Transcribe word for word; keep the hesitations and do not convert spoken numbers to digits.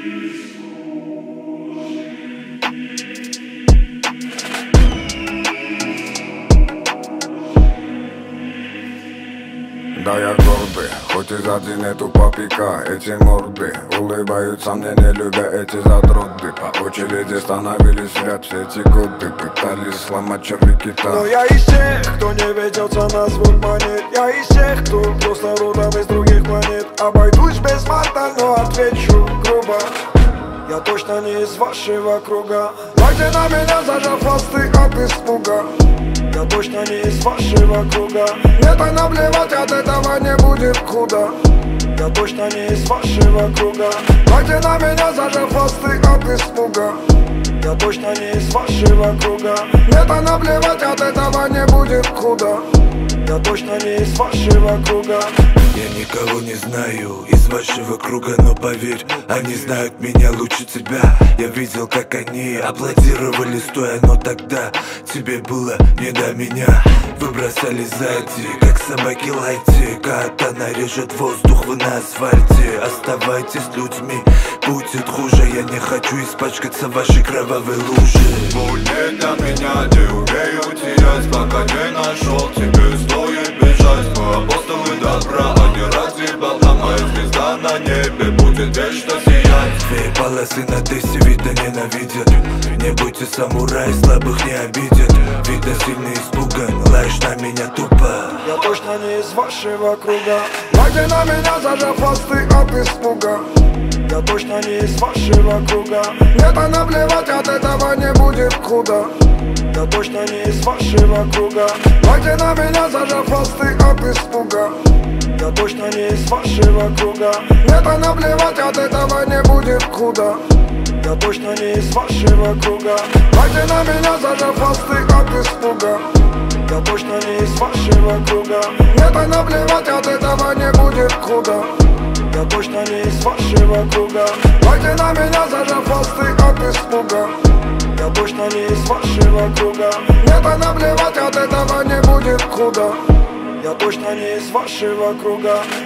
Да, я гордый, хоть и сзади нету попика. Эти морды улыбаются мне, не любя эти задроты. По очереди становились в ряд все эти годы. Пытались сломать червяки там. Но я из тех, кто не ведется на звук монет. Я из тех, кто просто родом из других планет. Обойдусь без мата, но отвечу грубо. Я точно не из вашего круга. Глядя на меня, зажав хвосты от испуга. Я точно не из вашего круга. Мне так наплевать, от этого не будет худо. Я точно не из вашего круга. Глядя на меня, зажав хвосты от испуга. Я точно не из вашего круга. Мне так наплевать, от этого не будет худо. Я точно не из вашего круга. Я никого не знаю из вашего круга, но поверь, они знают меня лучше тебя. Я видел, как они аплодировали стоя, но тогда тебе было не до меня. Вы бросались сзади, как собаки лайте. Катана режет воздух, вы на асфальте. Оставайтесь людьми, будет хуже. Я не хочу испачкаться в вашей кровавой луже. Будет для меня, не умею терять, пока не нашел. Тебе стоит бежать, мы апостолы добра. Моя звезда на небе будет вечно сиять. Две полосы на тесте, видно, ненавидят. Не будьте самурай, слабых не обидят. Видно, сильно испуган, лаешь на меня тупо. Я точно не из вашего круга. Глядя на меня, зажав хвосты от испуга. Я точно не из вашего круга. Мне так наплевать, от этого не будет худо. Я точно не из вашего круга. Глядя на меня, зажав хвосты от испуга. Я точно не из вашего круга. Мне так наплевать, от этого не будет худо. Я точно не из вашего круга. Глядя на меня, зажав хвосты от испуга. Я точно не из вашего круга. Мне так наплевать, от этого не будет худо. Я точно не из вашего круга. Глядя на меня, зажав хвосты от испуга. Я точно не из вашего круга. Мне так наплевать, от этого не будет худо. Я точно не из вашего круга.